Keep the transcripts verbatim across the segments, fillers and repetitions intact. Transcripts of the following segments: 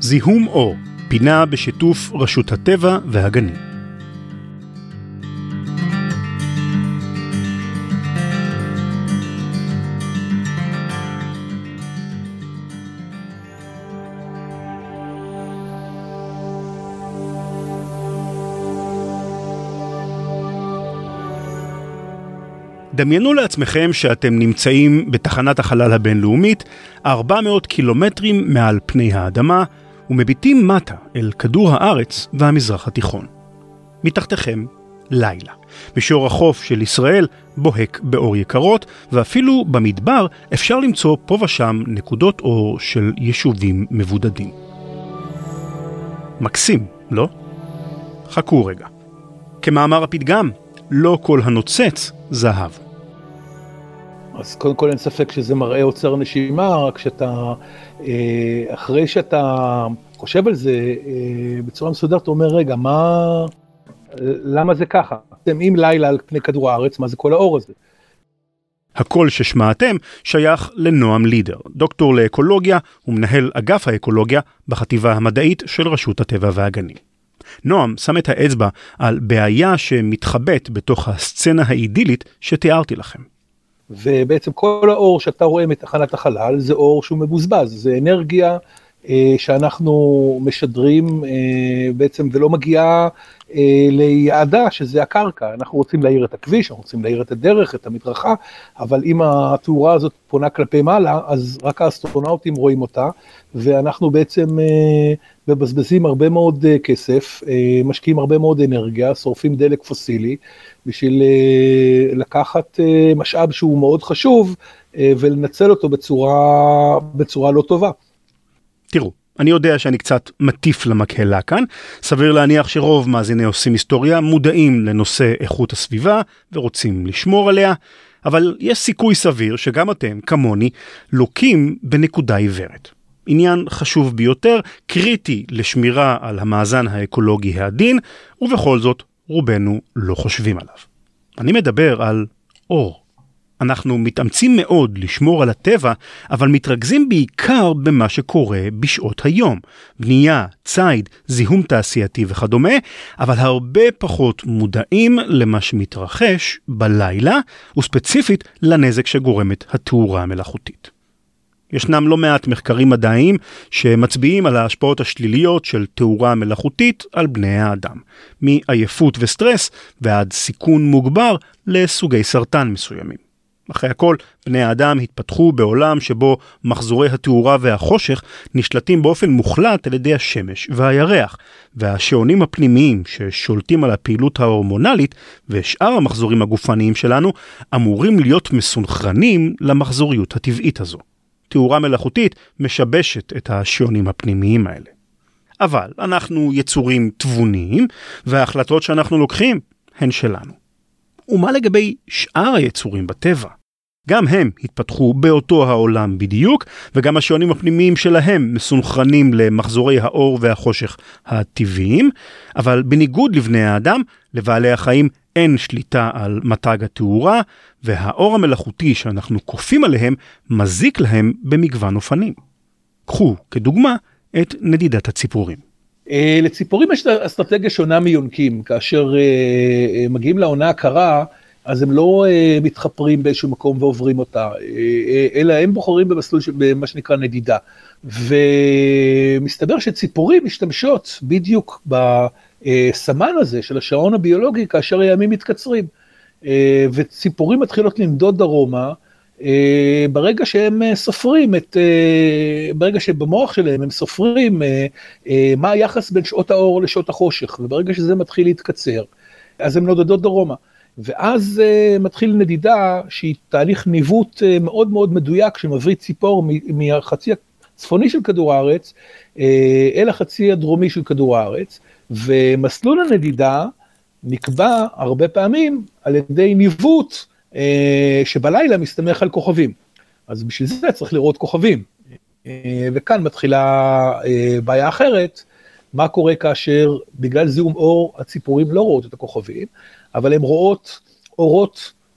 זיהום אור, פינה בשיתוף רשות הטבע והגנים. דמיינו לעצמכם שאתם נמצאים בתחנת החלל הבינלאומית ארבע מאות קילומטרים מעל פני האדמה ומביטים מטה אל כדור הארץ והמזרח התיכון. מתחתכם לילה. מישור החוף של ישראל בוהק באור יקרות, ואפילו במדבר אפשר למצוא פה ושם נקודות אור של יישובים מבודדים. מקסים, לא? חכו רגע. כמאמר הפתגם, לא כל הנוצץ זהב. אז קודם כל אין ספק שזה מראה עוצר נשימה, רק שאתה, אחרי שאתה חושב על זה בצורה מסודרת, אתה אומר, רגע, מה, למה זה ככה? אם לילה על פני כדור הארץ, מה זה כל האור הזה? הקול ששמעתם שייך לנועם לידר, דוקטור לאקולוגיה ומנהל אגף האקולוגיה בחטיבה המדעית של רשות הטבע והגנים. נועם שם את האצבע על בעיה שמתחבאת בתוך הסצנה האידילית שתיארתי לכם. ובעצם כל האור שאתה רואה מתחנת החלל זה אור שהוא מבוזבז, זה אנרגיה אה, שאנחנו משדרים אה, בעצם ולא מגיעה אה, ליעדה שזה הקרקע. אנחנו רוצים להאיר את הכביש, אנחנו רוצים להאיר את הדרך, את המדרכה, אבל אם התאורה הזאת פונה כלפי מעלה, אז רק האסטרונאוטים רואים אותה, ואנחנו בעצם אה, מבזבזים הרבה מאוד אה, כסף, אה, משקיעים הרבה מאוד אנרגיה, שורפים דלק פוסילי, בשביל אה, לקחת אה, משאב שהוא מאוד חשוב, אה, ולנצל אותו בצורה, בצורה לא טובה. תראו, אני יודע שאני קצת מטיף למקהלה כאן, סביר להניח שרוב מאזיני עושים היסטוריה מודעים לנושא איכות הסביבה ורוצים לשמור עליה, אבל יש סיכוי סביר שגם אתם, כמוני, לוקים בנקודה עיוורת. עניין חשוב ביותר, קריטי לשמירה על המאזן האקולוגי העדין, ובכל זאת רובנו לא חושבים עליו. אני מדבר על אור. אנחנו מתאמצים מאוד לשמור על הטבע, אבל מתרכזים בעיקר במה שקורה בשעות היום. בנייה, ציד, זיהום תעשייתי וכדומה, אבל הרבה פחות מודעים למה שמתרחש בלילה, וספציפית לנזק שגורמת התאורה המלאכותית. ישנם לא מעט מחקרים מדעיים שמצביעים על ההשפעות השליליות של תאורה מלאכותית על בני האדם, מעייפות וסטרס ועד סיכון מוגבר לסוגי סרטן מסוימים. אחרי הכל, בני האדם התפתחו בעולם שבו מחזורי התאורה והחושך נשלטים באופן מוחלט על ידי השמש והירח, והשעונים הפנימיים ששולטים על הפעילות ההורמונלית ושאר המחזורים הגופניים שלנו אמורים להיות מסונכרנים למחזוריות הטבעית הזו. תאורה מלאכותית משבשת את השעונים הפנימיים האלה. אבל אנחנו יצורים תבוניים, וההחלטות שאנחנו לוקחים הן שלנו. ומה לגבי שאר היצורים בטבע? גם הם התפתחו באותו העולם בדיוק, וגם השעונים הפנימיים שלהם מסונכרנים למחזורי האור והחושך הטבעיים, אבל בניגוד לבני האדם, לבעלי החיים אין שליטה על מתג התאורה, והאור המלאכותי שאנחנו כופים עליהם מזיק להם במגוון אופנים. קחו כדוגמה את נדידת הציפורים. לציפורים יש אסטרטגיה שונה מיונקים, כאשר מגיעים לעונה הקרה, אז הם לא מתחפרים באיזשהו מקום ועוברים אותה, אלא הם בוחרים במסלול במה שנקרא נדידה. ומסתבר שציפורים משתמשות בדיוק בסמן הזה של השעון הביולוגי, כאשר הימים מתקצרים. וציפורים מתחילות לנדוד דרומה, ברגע שהם סופרים את, ברגע שבמוח שלהם הם סופרים מה היחס בין שעות האור לשעות החושך, וברגע שזה מתחיל להתקצר, אז הם נודדות דרומה. ואז מתחיל נדידה שהיא תהליך ניווט מאוד מאוד מדויק, שמביא ציפור מהחצי הצפוני של כדור הארץ, אל החצי הדרומי של כדור הארץ, ומסלול הנדידה נקבע הרבה פעמים על ידי ניווט, שבלילה מסתמך על כוכבים. אז בשביל זה צריך לראות כוכבים. וכאן מתחילה בעיה אחרת, מה קורה כאשר בגלל זיהום אור הציפורים לא רואות את הכוכבים, אבל הן רואות אורות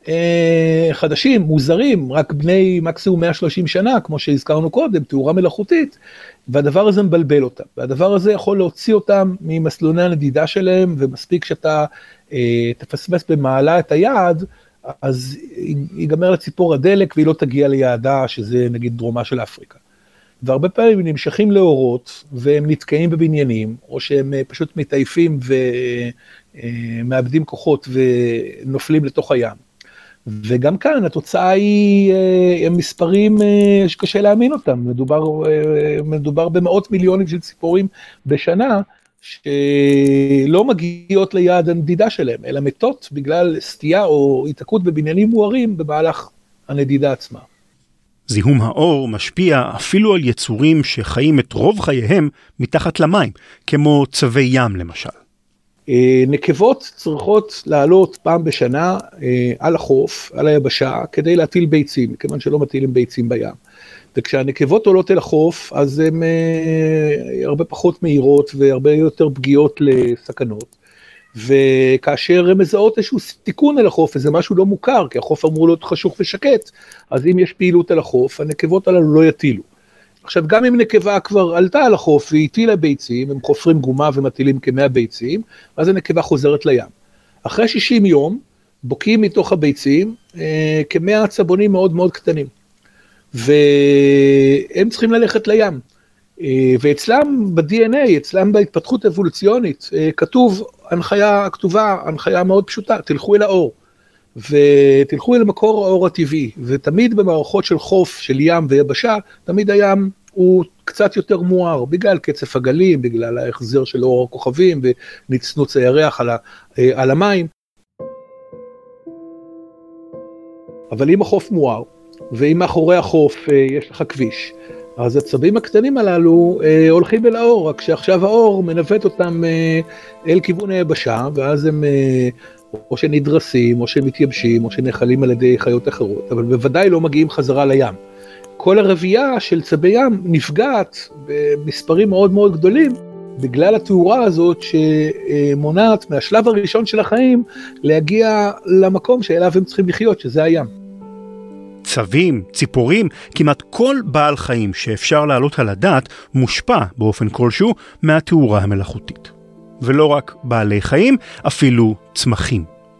אה, חדשים, מוזרים, רק בני מקסימום מאה ושלושים שנה, כמו שהזכרנו קודם, תאורה מלאכותית, והדבר הזה מבלבל אותם, והדבר הזה יכול להוציא אותם ממסלוני הנדידה שלהם, ומספיק שאתה אה, תפספס במעלה את היעד, אז ייגמר לציפור הדלק, והיא לא תגיע ליעדה, שזה נגיד דרומה של אפריקה. והרבה פעמים הם נמשכים לאורות, והם נתקעים בבניינים, או שהם פשוט מתעייפים ומאבדים כוחות, ונופלים לתוך הים. וגם כאן התוצאה היא מספרים שקשה להאמין אותם, מדובר, מדובר במאות מיליונים של ציפורים בשנה, שלא מגיעות ליעד הנדידה שלהם, אלא מתות בגלל סטייה או התעקות בבניינים מוארים במהלך הנדידה עצמה. זיהום האור משפיע אפילו על יצורים שחיים את רוב חייהם מתחת למים, כמו צבי ים למשל. נקבות צריכות לעלות פעם בשנה על החוף, על היבשה, כדי להטיל ביצים, כיוון שלא מטילים ביצים בים. וכשהנקבות עולות אל החוף, אז הן הרבה פחות מהירות והרבה יותר פגיעות לסכנות. וכאשר הן מזהות איזשהו סיכון אל החוף, וזה משהו לא מוכר, כי החוף אמור להיות חשוך ושקט, אז אם יש פעילות אל החוף, הנקבות הללו לא יטילו. עכשיו, גם אם נקבה כבר עלתה על החוף והיא הטילה ביצים, הם חופרים גומה ומטילים כמאה ביצים, אז הנקבה חוזרת לים. אחרי שישים יום, בוקעים מתוך הביצים אה, כמאה עצבונים מאוד מאוד קטנים. והם צריכים ללכת לים. אה, ואצלם ב-די אן איי, אצלם בהתפתחות אבולוציונית, אה, כתוב הנחיה, כתובה הנחיה מאוד פשוטה, תלכו אל האור. ותלכו אל מקור האור הטבעי, ותמיד במערכות של חוף, של ים ויבשה, תמיד הים הוא קצת יותר מואר, בגלל קצף הגלים, בגלל ההחזר של אור הכוכבים, ונצנוץ הירח על, ה, על המים. אבל אם החוף מואר, ואם מאחורי החוף יש לך כביש, אז הצבים הקטנים הללו אה, הולכים אל האור, רק שעכשיו האור מנווט אותם אה, אל כיוון היבשה, ואז הם אה, או שנדרסים, או שמתייבשים, או שנחלים על ידי חיות אחרות, אבל בוודאי לא מגיעים חזרה לים. כל הרבייה של צבי ים נפגעת במספרים מאוד מאוד גדולים, בגלל התאורה הזאת שמונעת מהשלב הראשון של החיים, להגיע למקום שאליו הם צריכים לחיות, שזה הים. צבים, ציפורים, כמעט כל בעל חיים שאפשר לעלות על הדעת, מושפע באופן כלשהו מהתאורה המלאכותית. ולא רק בעלי חיים, אפילו צמחים.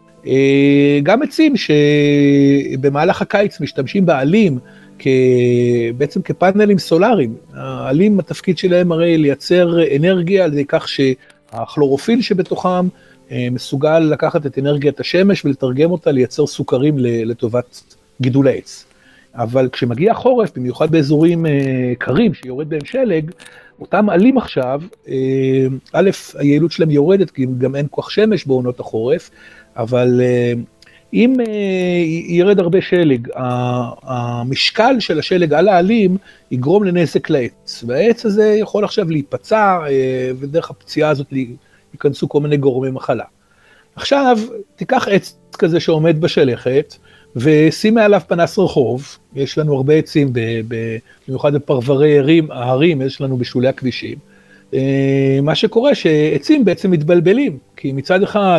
גם עצים שבמהלך הקיץ משתמשים בעלים, בעצם כפאנלים סולאריים. העלים, התפקיד שלהם הרי לייצר אנרגיה על ידי כך שהכלורופיל שבתוכם מסוגל לקחת את אנרגיית השמש ולתרגם אותה לייצר סוכרים לטובת גידול העץ. אבל כשמגיע החורף, במיוחד באזורים קרים שיורד בהם שלג, אותם עלים עכשיו, א', היעילות שלהם יורדת, כי גם אין כוח שמש בעונות החורף, אבל אם ירד הרבה שלג, המשקל של השלג על העלים יגרום לנזק לעץ, והעץ הזה יכול עכשיו להיפצע, ודרך הפציעה הזאת ייכנסו כל מיני גורמי מחלה. עכשיו, תיקח עץ כזה שעומד בשלכת, ושים מעליו פנס רחוב, יש לנו הרבה עצים, במיוחד בפרברי הרים, ההרים, יש לנו בשולי הכבישים. מה שקורה שעצים בעצם מתבלבלים, כי מצד אחד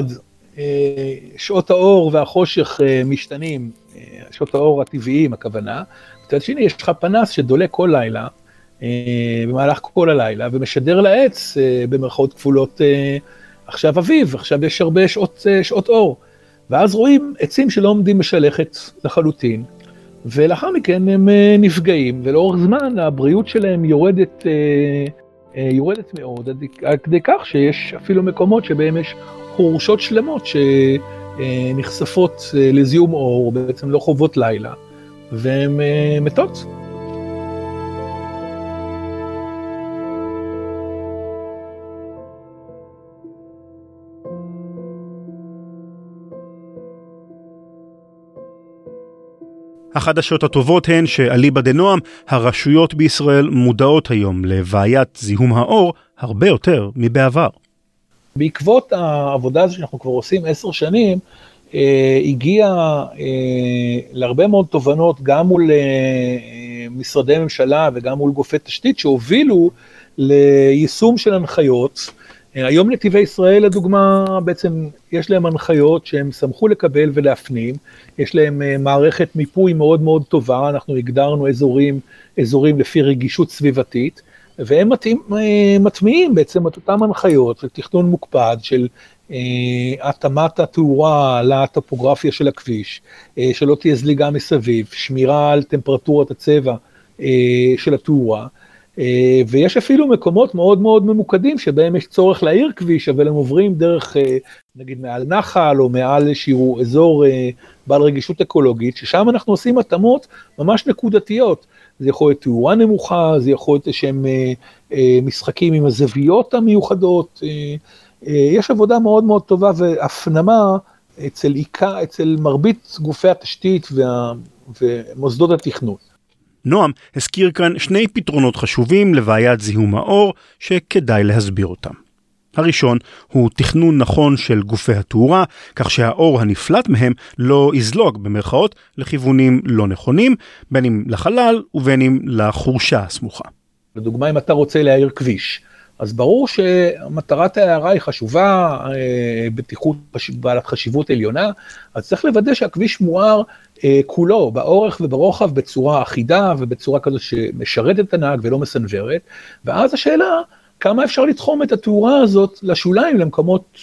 שעות האור והחושך משתנים, שעות האור הטבעיים הכוונה, מצד שני יש לך פנס שדולה כל לילה, במהלך כל הלילה, ומשדר לעץ במרכאות כפולות, עכשיו אביב, עכשיו יש הרבה שעות, שעות אור. ואז רואים עצים שלא עומדים בשלכת לחלוטין, ולאחר מכן הם נפגעים, ולאורך זמן הבריאות שלהם יורדת, יורדת מאוד, עד כדי כך שיש אפילו מקומות שבהם יש חורשות שלמות שנחשפות לזיהום אור, בעצם לא חוות לילה, והן מתות. החדשות הטובות הן שאליבא דנועם, הרשויות בישראל מודעות היום לבעיית זיהום האור הרבה יותר מבעבר. בעקבות העבודה הזו שאנחנו כבר עושים עשר שנים, אה, הגיע אה, להרבה מאוד תובנות, גם מול אה, משרדי ממשלה וגם מול גופי תשתית, שהובילו ליישום של הנחיות, היום נתיבי ישראל, לדוגמה, בעצם יש להם הנחיות שהם שמחו לקבל ולהפנים, יש להם מערכת מיפוי מאוד מאוד טובה, אנחנו הגדרנו אזורים, אזורים לפי רגישות סביבתית, והם מטמיעים בעצם את אותם הנחיות של תכנון מוקפד, של התאמת התאורה לטופוגרפיה של הכביש, שלא תהיה זליגה מסביב, שמירה על טמפרטורת הצבע של התאורה, ויש אפילו מקומות מאוד מאוד ממוקדים שבהם יש צורך להאיר כביש, אבל הם עוברים דרך, נגיד מעל נחל או מעל איזשהו אזור בעל רגישות אקולוגית, ששם אנחנו עושים התאמות ממש נקודתיות. זה יכול להיות תאורה נמוכה, זה יכול להיות שהם משחקים עם הזוויות המיוחדות, יש עבודה מאוד מאוד טובה והפנמה אצל עיקר, אצל מרבית גופי התשתית וה, ומוסדות התכנון. נועם הזכיר כאן שני פתרונות חשובים לבעיית זיהום האור שכדאי להסביר אותם. הראשון הוא תכנון נכון של גופי התאורה, כך שהאור הנפלט מהם לא יזלוג במרכאות לכיוונים לא נכונים, בין אם לחלל ובין אם לחורשה הסמוכה. לדוגמה, אם אתה רוצה להאיר כביש, אז ברור שמטרת ההערה היא חשובה, בטיחות בעלת חשיבות עליונה, אז צריך לוודא שהכביש מואר כולו, באורך וברוחב, בצורה אחידה ובצורה כזו שמשרת את הנהג ולא מסנוורת, ואז השאלה, כמה אפשר לתחום את התאורה הזאת לשוליים, למקומות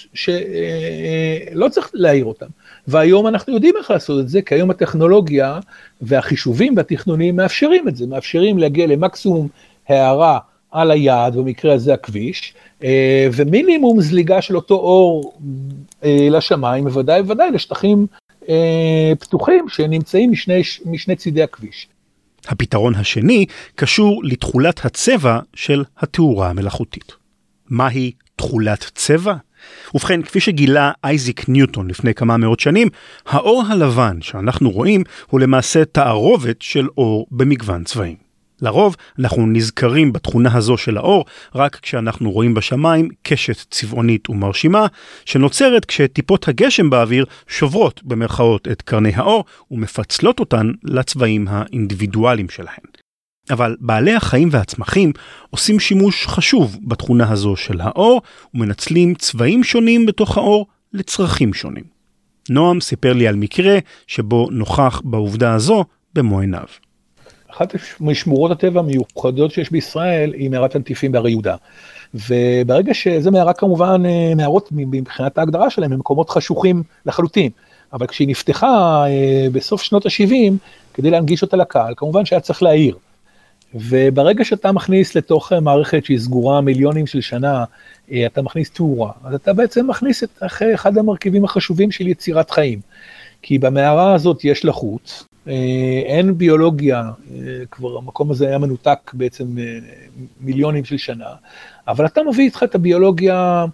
שלא צריך להעיר אותם. והיום אנחנו יודעים איך לעשות את זה, כי היום הטכנולוגיה והחישובים והתכנונים מאפשרים את זה, מאפשרים להגיע למקסימום הערה על היעד, במקרה הזה הכביש, ומינימום זליגה של אותו אור לשמיים, בוודאי ובוודאי לשטחים פתוחים שנמצאים משני, משני צידי הכביש. הפתרון השני קשור לתכולת הצבע של התאורה המלאכותית. מהי תכולת צבע? ובכן, כפי שגילה אייזיק ניוטון לפני כמה מאות שנים, האור הלבן שאנחנו רואים הוא למעשה תערובת של אור במגוון צבעים. לרוב אנחנו נזכרים בתכונה הזו של האור רק כשאנחנו רואים בשמיים קשת צבעונית ומרשימה, שנוצרת כשטיפות הגשם באוויר שוברות במרכאות את קרני האור ומפצלות אותן לצבעים האינדיבידואליים שלהן. אבל בעלי החיים והצמחים עושים שימוש חשוב בתכונה הזו של האור ומנצלים צבעים שונים בתוך האור לצרכים שונים. נועם סיפר לי על מקרה שבו נוכח בעובדה הזו במו עיניו. אחת משמורות הטבע המיוחדות שיש בישראל היא מערת הנטיפים בהרי יהודה. וברגע שזה מערה כמובן, מערות מבחינת ההגדרה שלהם, הם מקומות חשוכים לחלוטין. אבל כשהיא נפתחה בסוף שנות ה-שבעים, כדי להנגיש אותה לקהל, כמובן שהיה צריך להעיר. וברגע שאתה מכניס לתוך מערכת שהיא סגורה מיליונים של שנה, אתה מכניס תאורה, אז אתה בעצם מכניס את אחד המרכיבים החשובים של יצירת חיים. כי במערה הזאת יש לחות, אין ביולוגיה, כבר המקום הזה היה מנותק בעצם מיליונים של שנה, אבל אתה מביא איתך את הביולוגיה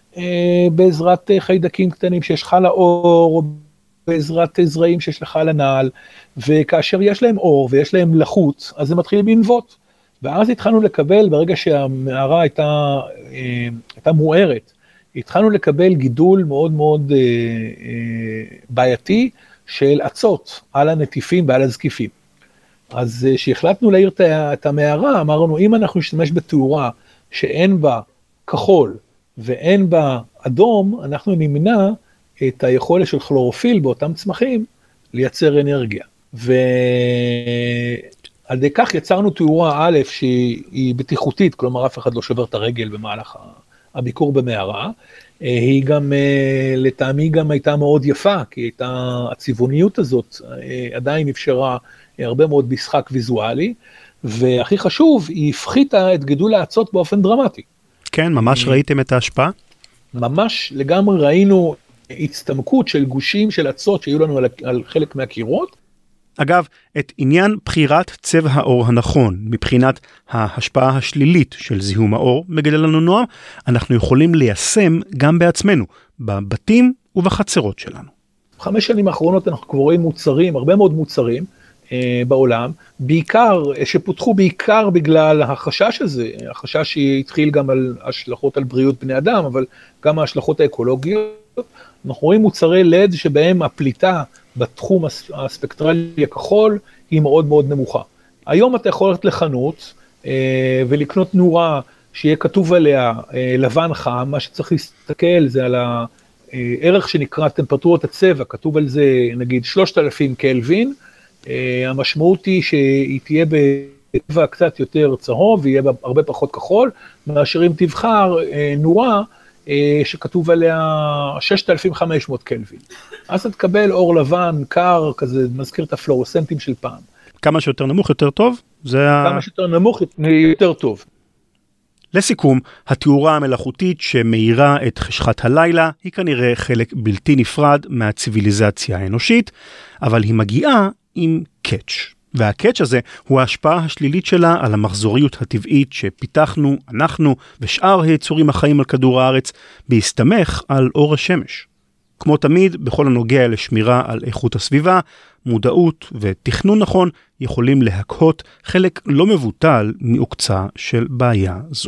בעזרת חיידקים קטנים שיש לך לאור, או בעזרת זרעים שיש לך לנעל, וכאשר יש להם אור ויש להם לחות, אז זה מתחיל לנבוט. ואז התחלנו לקבל, ברגע שהמערה הייתה, הייתה מוארת, התחלנו לקבל גידול מאוד מאוד בעייתי, של עצות על הנטיפים ועל הזקיפים. אז כשהחלטנו להעיר את המערה, אמרנו, אם אנחנו נשתמש בתאורה שאין בה כחול ואין בה אדום, אנחנו נמנע את היכולת של כלורופיל באותם צמחים לייצר אנרגיה. ועל ידי כך יצרנו תאורה א' שהיא בטיחותית, כלומר אף אחד לא שובר את הרגל במהלך הביקור במערה, היא גם, לטעמי גם הייתה מאוד יפה, כי הייתה, הצבעוניות הזאת עדיין אפשרה הרבה מאוד משחק ויזואלי, והכי חשוב, היא הפחיתה את גידול האצות באופן דרמטי. כן, ממש ראיתם את ההשפעה? ממש לגמרי ראינו הצטמקות של גושים של אצות שהיו לנו על, על חלק מהקירות. אגב, את עניין בחירת צבע האור הנכון, מבחינת ההשפעה השלילית של זיהום האור, מגלה לנו נועם, אנחנו יכולים ליישם גם בעצמנו, בבתים ובחצרות שלנו. חמש שנים האחרונות אנחנו כבר רואים מוצרים, הרבה מאוד מוצרים אה, בעולם, בעיקר, שפותחו בעיקר בגלל החשש הזה, החשש שהתחיל גם על השלכות על בריאות בני אדם, אבל גם ההשלכות האקולוגיות. אנחנו רואים מוצרי לד שבהם הפליטה בתחום הספקטרלי הכחול היא מאוד מאוד נמוכה. היום אתה יכול ללכת לחנות אה, ולקנות נורה שיהיה כתוב עליה לבן חם, מה שצריך להסתכל זה על הערך שנקרא טמפרטורת הצבע, כתוב על זה נגיד שלושת אלפים קלווין, המשמעות היא שהיא תהיה בצבע קצת יותר צהוב, ויהיה הרבה פחות כחול, מאשר אם תבחר נורה, שכתוב עליה ששת אלפים וחמש מאות קלווין. אז אתה תקבל אור לבן, קר, כזה מזכיר את הפלורוסנטים של פעם. כמה שיותר נמוך יותר טוב? זה כמה שיותר נמוך יותר טוב. לסיכום, התאורה המלאכותית שמאירה את חשכת הלילה היא כנראה חלק בלתי נפרד מהציביליזציה האנושית, אבל היא מגיעה עם קאץ'. והקאץ' הזה הוא ההשפעה השלילית שלה על המחזוריות הטבעית שפיתחנו, אנחנו ושאר היצורים החיים על כדור הארץ, בהסתמך על אור השמש. כמו תמיד, בכל הנוגע לשמירה על איכות הסביבה, מודעות ותכנון נכון יכולים להקהות חלק לא מבוטל מעוקצה של בעיה זו.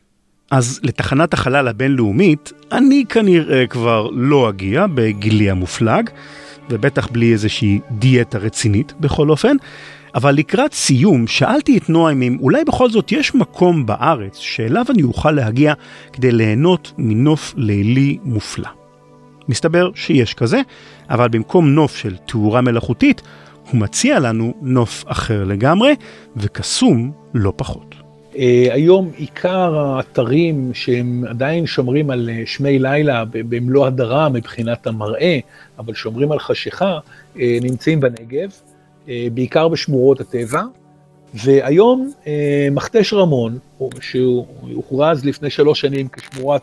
אז לתחנת החלל הבינלאומית, אני כנראה כבר לא אגיע בגילי המופלג, ובטח בלי איזושהי דיאטה רצינית בכל אופן, אבל לקראת סיום שאלתי את נועם אם אולי בכל זאת יש מקום בארץ שאליו אני אוכל להגיע כדי ליהנות מנוף לילי מופלא. מסתבר שיש כזה, אבל במקום נוף של תאורה מלאכותית, הוא מציע לנו נוף אחר לגמרי, וקסום לא פחות. היום עיקר האתרים שהם עדיין שומרים על שמי לילה במלוא הדרה מבחינת המראה, אבל שומרים על חשיכה, נמצאים בנגב, בעיקר בשמורות הטבע, והיום מכתש רמון, שהוא הוכרז לפני שלוש שנים כשמורת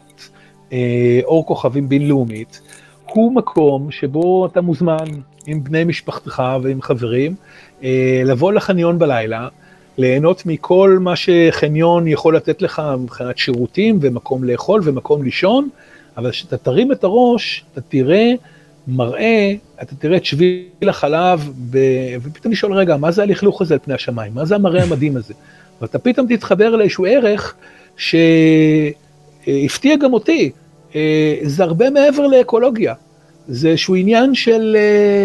אור כוכבים בינלאומית, הוא מקום שבו אתה מוזמן עם בני משפחתך ועם חברים, לבוא לחניון בלילה, ליהנות מכל מה שחניון יכול לתת לך מבחינת שירותים ומקום לאכול ומקום לישון, אבל כשאתה תרים את הראש, אתה תראה מראה, אתה תראה את שביל החלב, ופתאום לשאול רגע, מה זה הלכלוך הזה על פני השמיים? מה זה המראה המדהים הזה? ואתה פתאום תתחבר לאיזשהו ערך שהפתיע גם אותי, זה הרבה מעבר לאקולוגיה, זה איזשהו עניין של,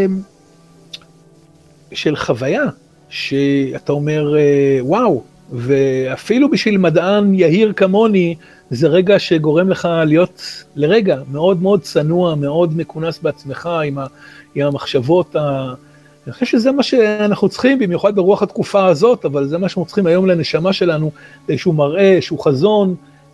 של חוויה, שאתה אומר, וואו, ואפילו בשביל מדען יהיר כמוני, זה רגע שגורם לך להיות לרגע מאוד מאוד צנוע, מאוד מכונס בעצמך עם, ה, עם המחשבות. ה... אני חושב שזה מה שאנחנו צריכים, במיוחד ברוח התקופה הזאת, אבל זה מה שאנחנו צריכים היום לנשמה שלנו, איזשהו מראה, איזשהו חזון,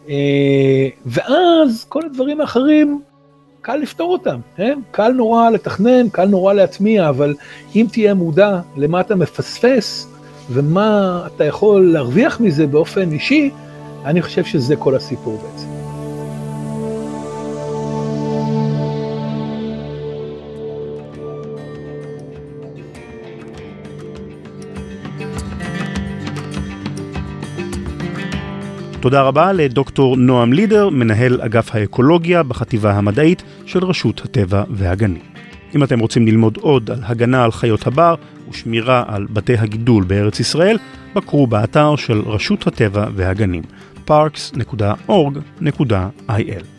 ואז כל הדברים האחרים, קל לפתור אותם, כן? קל נורא לתכנן, קל נורא להטמיע, אבל אם תהיה מודע למה אתה מפספס, ומה אתה יכול להרוויח מזה באופן אישי, אני חושב שזה כל הסיפור בעצם. תודה רבה לדוקטור נועם לידר, מנהל אגף האקולוגיה בחטיבה המדעית של רשות הטבע והגנים. אם אתם רוצים ללמוד עוד על הגנה על חיות הבר ושמירה על בתי הגידול בארץ ישראל, בקרו באתר של רשות הטבע והגנים, parks דוט אורג דוט איי אל.